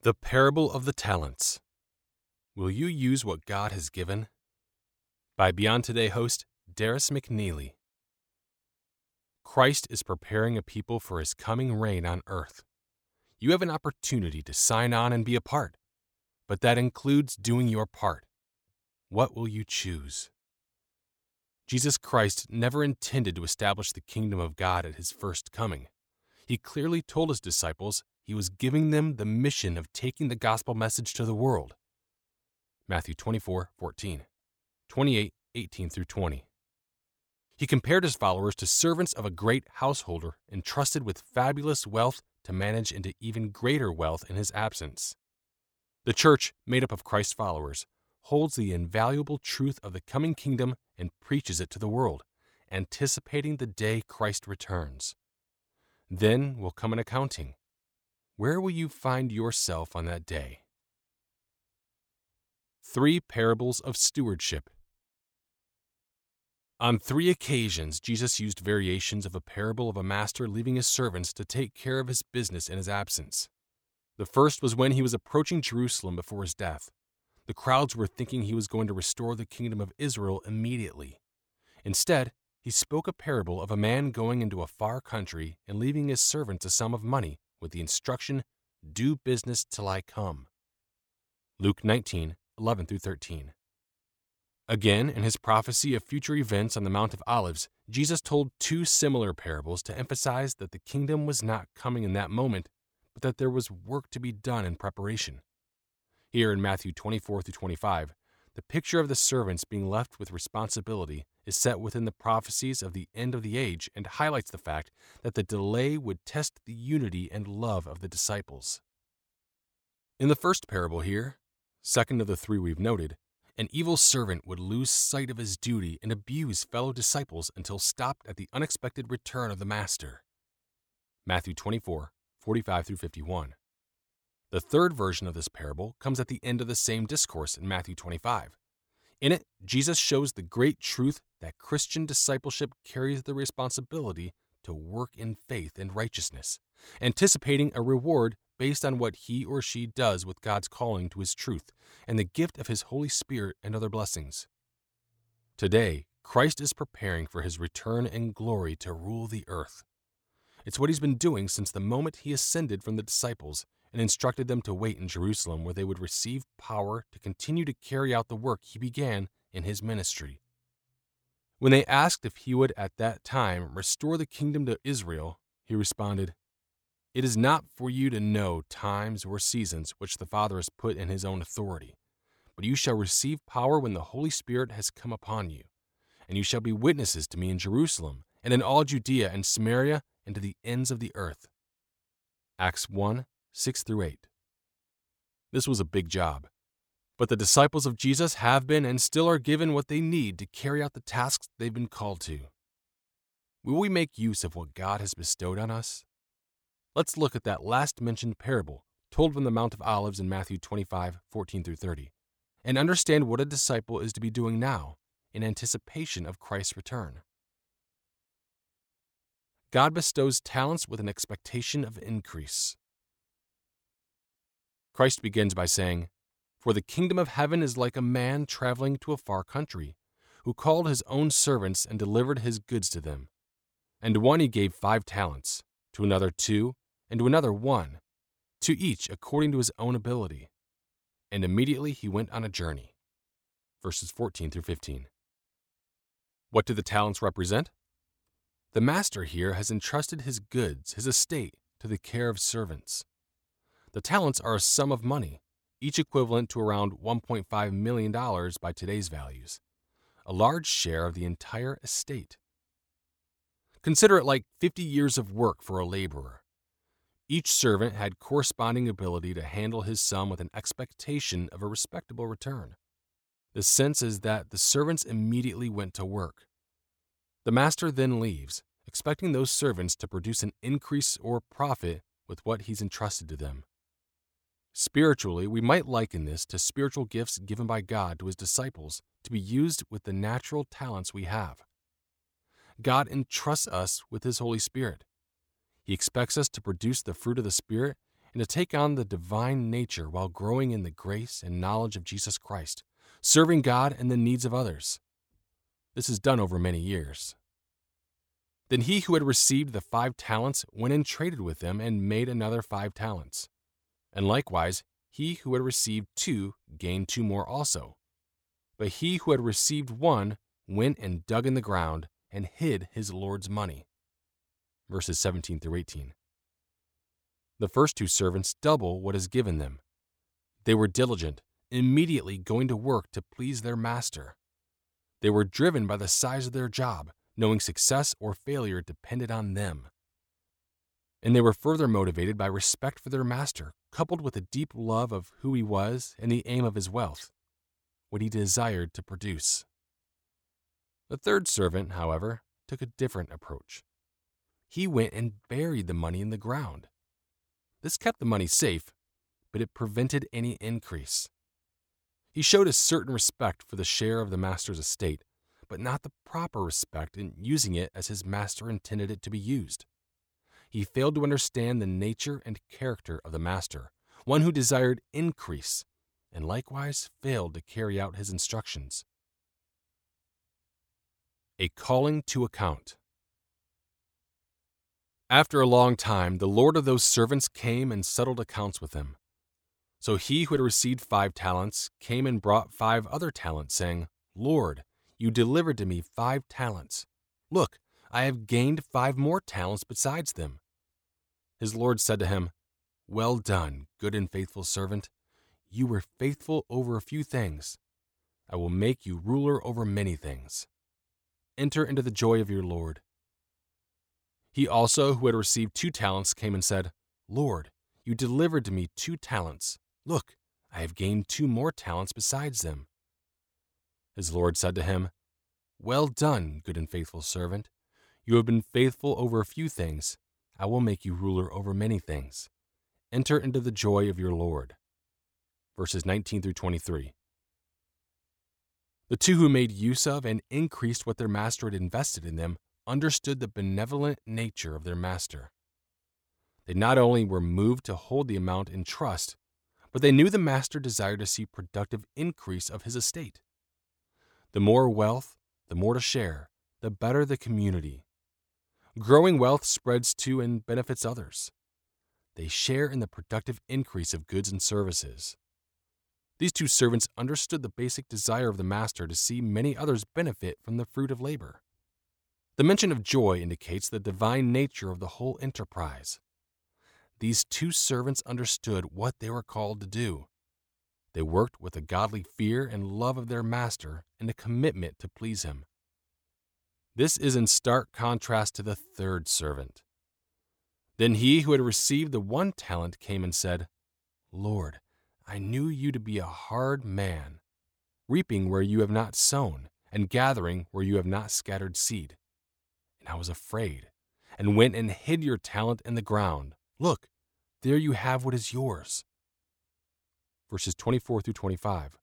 The Parable of the Talents. Will you use what God has given? By Beyond Today host Darius McNeely. Christ is preparing a people for his coming reign on earth. You have an opportunity to sign on and be a part, but that includes doing your part. What will you choose? Jesus Christ never intended to establish the kingdom of God at his first coming. He clearly told his disciples he was giving them the mission of taking the gospel message to the world. Matthew 24:14, 28:18-20. He compared his followers to servants of a great householder entrusted with fabulous wealth to manage into even greater wealth in his absence. The church, made up of Christ's followers, holds the invaluable truth of the coming kingdom and preaches it to the world, anticipating the day Christ returns. Then will come an accounting. Where will you find yourself on that day? 3 parables of stewardship. On 3 occasions, Jesus used variations of a parable of a master leaving his servants to take care of his business in his absence. The first was when he was approaching Jerusalem before his death. The crowds were thinking he was going to restore the kingdom of Israel immediately. Instead, he spoke a parable of a man going into a far country and leaving his servants a sum of money with the instruction, "Do business till I come." Luke 19:11-13. Again, in his prophecy of future events on the Mount of Olives, Jesus told 2 similar parables to emphasize that the kingdom was not coming in that moment, but that there was work to be done in preparation. Here in Matthew 24-25, the picture of the servants being left with responsibility is set within the prophecies of the end of the age and highlights the fact that the delay would test the unity and love of the disciples. In the first parable here, second of the 3 we've noted, an evil servant would lose sight of his duty and abuse fellow disciples until stopped at the unexpected return of the master. Matthew 24:45-51. The third version of this parable comes at the end of the same discourse in Matthew 25. In it, Jesus shows the great truth that Christian discipleship carries the responsibility to work in faith and righteousness, anticipating a reward based on what he or she does with God's calling to his truth and the gift of his Holy Spirit and other blessings. Today, Christ is preparing for his return in glory to rule the earth. It's what he's been doing since the moment he ascended from the disciples and instructed them to wait in Jerusalem where they would receive power to continue to carry out the work he began in his ministry. When they asked if he would at that time restore the kingdom to Israel, he responded, "It is not for you to know times or seasons which the Father has put in his own authority, but you shall receive power when the Holy Spirit has come upon you, and you shall be witnesses to me in Jerusalem and in all Judea and Samaria and to the ends of the earth." Acts 1:6-8. This was a big job, but the disciples of Jesus have been and still are given what they need to carry out the tasks they've been called to. Will we make use of what God has bestowed on us? Let's look at that last mentioned parable told from the Mount of Olives in Matthew 25:14-30, and understand what a disciple is to be doing now in anticipation of Christ's return. God bestows talents with an expectation of increase. Christ begins by saying, "For the kingdom of heaven is like a man traveling to a far country, who called his own servants and delivered his goods to them. And to one he gave 5 talents, to another 2, and to another 1, to each according to his own ability. And immediately he went on a journey." Verses 14-15. What do the talents represent? The master here has entrusted his goods, his estate, to the care of servants. The talents are a sum of money, each equivalent to around $1.5 million by today's values, a large share of the entire estate. Consider it like 50 years of work for a laborer. Each servant had corresponding ability to handle his sum with an expectation of a respectable return. The sense is that the servants immediately went to work. The master then leaves, expecting those servants to produce an increase or profit with what he's entrusted to them. Spiritually, we might liken this to spiritual gifts given by God to his disciples to be used with the natural talents we have. God entrusts us with his Holy Spirit. He expects us to produce the fruit of the Spirit and to take on the divine nature while growing in the grace and knowledge of Jesus Christ, serving God and the needs of others. This is done over many years. Then he who had received the 5 talents went and traded with them and made another 5 talents. And likewise, he who had received 2 gained 2 more also. But he who had received 1 went and dug in the ground and hid his Lord's money. Verses 17 through 18. The first 2 servants double what is given them. They were diligent, immediately going to work to please their master. They were driven by the size of their job, knowing success or failure depended on them. And they were further motivated by respect for their master, coupled with a deep love of who he was and the aim of his wealth, what he desired to produce. The third servant, however, took a different approach. He went and buried the money in the ground. This kept the money safe, but it prevented any increase. He showed a certain respect for the share of the master's estate, but not the proper respect in using it as his master intended it to be used. He failed to understand the nature and character of the master, one who desired increase, and likewise failed to carry out his instructions. A calling to account. After a long time, the Lord of those servants came and settled accounts with them. So he who had received 5 talents came and brought 5 other talents, saying, Lord, you delivered to me 5 talents. Look, I have gained 5 more talents besides them. His Lord said to him, Well done, good and faithful servant. You were faithful over a few things. I will make you ruler over many things. Enter into the joy of your Lord. He also, who had received 2 talents, came and said, Lord, you delivered to me 2 talents. Look, I have gained 2 more talents besides them. His Lord said to him, Well done, good and faithful servant. You have been faithful over a few things. I will make you ruler over many things. Enter into the joy of your Lord. Verses 19 through 23. The 2 who made use of and increased what their master had invested in them understood the benevolent nature of their master. They not only were moved to hold the amount in trust, but they knew the master desired to see productive increase of his estate. The more wealth, the more to share, the better the community. Growing wealth spreads to and benefits others. They share in the productive increase of goods and services. These 2 servants understood the basic desire of the master to see many others benefit from the fruit of labor. The mention of joy indicates the divine nature of the whole enterprise. These 2 servants understood what they were called to do. They worked with a godly fear and love of their master and a commitment to please him. This is in stark contrast to the third servant. Then he who had received the 1 talent came and said, Lord, I knew you to be a hard man, reaping where you have not sown, and gathering where you have not scattered seed. And I was afraid, and went and hid your talent in the ground. Look, there you have what is yours. Verses 24 through 25.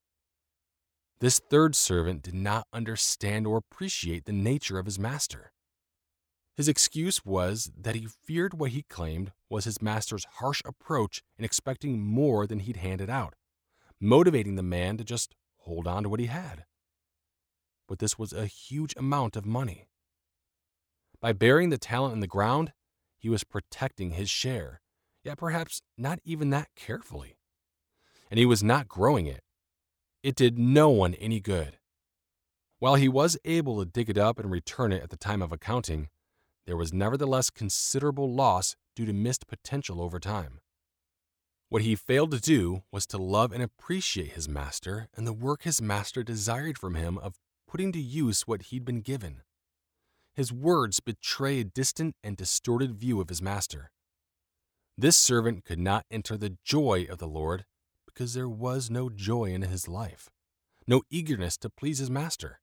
This third servant did not understand or appreciate the nature of his master. His excuse was that he feared what he claimed was his master's harsh approach in expecting more than he'd handed out, motivating the man to just hold on to what he had. But this was a huge amount of money. By burying the talent in the ground, he was protecting his share, yet perhaps not even that carefully. And he was not growing it. It did no one any good. While he was able to dig it up and return it at the time of accounting, there was nevertheless considerable loss due to missed potential over time. What he failed to do was to love and appreciate his master and the work his master desired from him of putting to use what he'd been given. His words betray a distant and distorted view of his master. This servant could not enter the joy of the Lord because there was no joy in his life, no eagerness to please his master.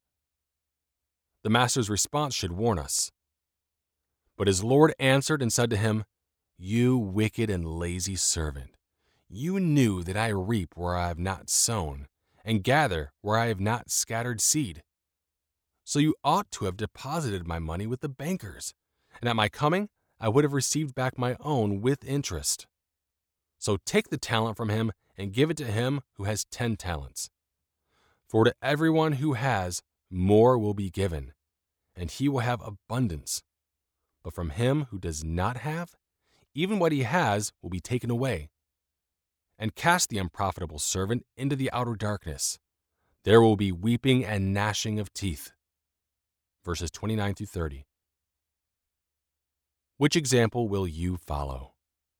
The master's response should warn us. But his Lord answered and said to him, You wicked and lazy servant, you knew that I reap where I have not sown, and gather where I have not scattered seed. So you ought to have deposited my money with the bankers, and at my coming I would have received back my own with interest. So take the talent from him and give it to him who has 10 talents. For to everyone who has, more will be given, and he will have abundance. But from him who does not have, even what he has will be taken away. And cast the unprofitable servant into the outer darkness. There will be weeping and gnashing of teeth. Verses 29 through 30. Which example will you follow?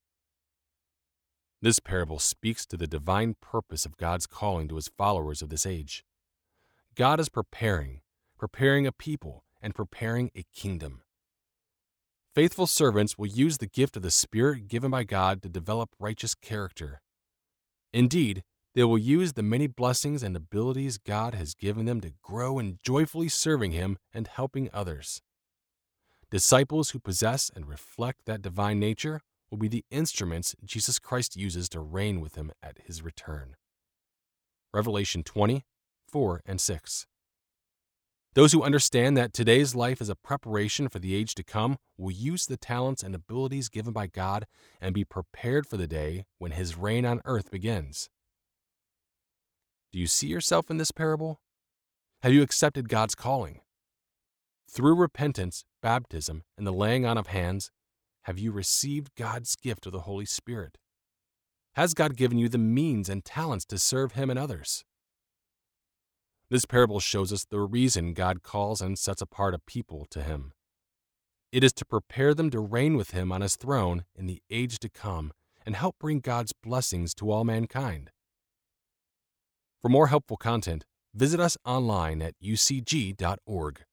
This parable speaks to the divine purpose of God's calling to his followers of this age. God is preparing a people, and preparing a kingdom. Faithful servants will use the gift of the Spirit given by God to develop righteous character. Indeed, they will use the many blessings and abilities God has given them to grow in joyfully serving him and helping others. Disciples who possess and reflect that divine nature will be the instruments Jesus Christ uses to reign with him at his return. Revelation 20, 4 and 6. Those who understand that today's life is a preparation for the age to come will use the talents and abilities given by God and be prepared for the day when his reign on earth begins. Do you see yourself in this parable? Have you accepted God's calling? Through repentance, baptism, and the laying on of hands, have you received God's gift of the Holy Spirit? Has God given you the means and talents to serve him and others? This parable shows us the reason God calls and sets apart a people to him. It is to prepare them to reign with him on his throne in the age to come and help bring God's blessings to all mankind. For more helpful content, visit us online at ucg.org.